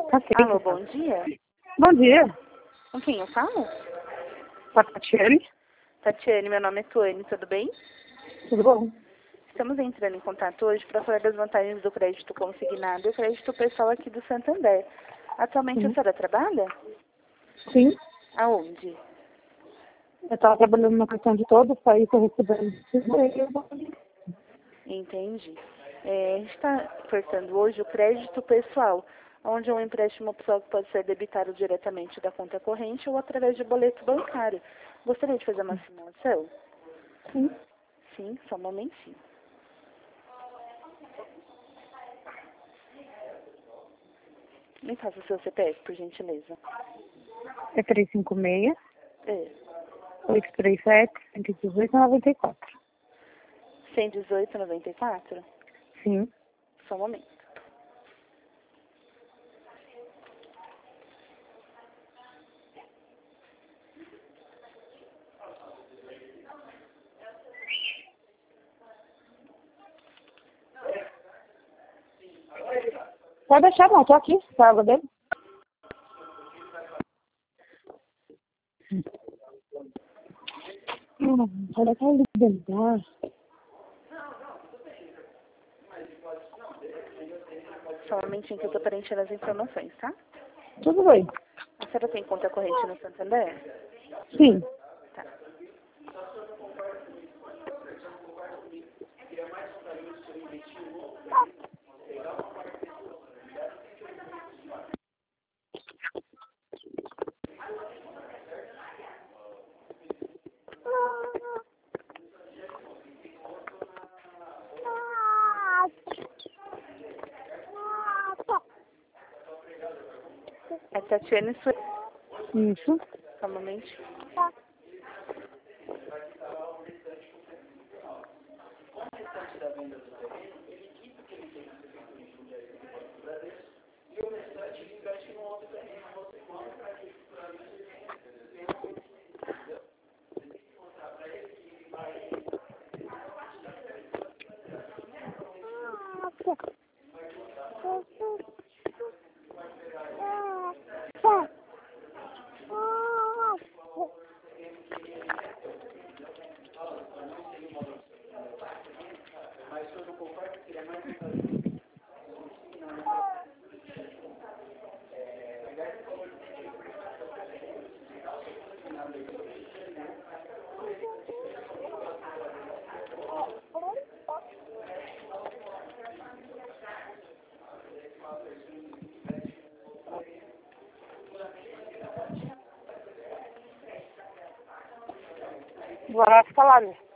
Alô, bom dia. Bom dia. Com quem eu falo? Com a Tatiane. Tatiane, meu nome é Tuane, tudo bem? Tudo bom? Estamos entrando em contato hoje para falar das vantagens do crédito consignado e o crédito pessoal aqui do Santander. Atualmente a senhora trabalha? Sim. Aonde? Eu estava trabalhando na questão de todos, aí estou recebendo. Entendi. A gente está ofertando hoje o crédito pessoal, onde é um empréstimo pessoal que pode ser debitado diretamente da conta corrente ou através de boleto bancário. Gostaria de fazer uma simulação? Sim. Sim, só um momentinho. Me faça o seu CPF, por gentileza. É 356 É. 837 118 94. 118,94? Sim. Só um momento. Pode deixar, não. Estou aqui. Tá água dele? Olha que dele. Só um momentinho que eu estou preenchendo as informações, tá? Tudo bem. A senhora tem conta corrente no Santander? Sim. Tá. É Tatiane Sueli. Isso. Só um momentinho. Agora fica lá, né?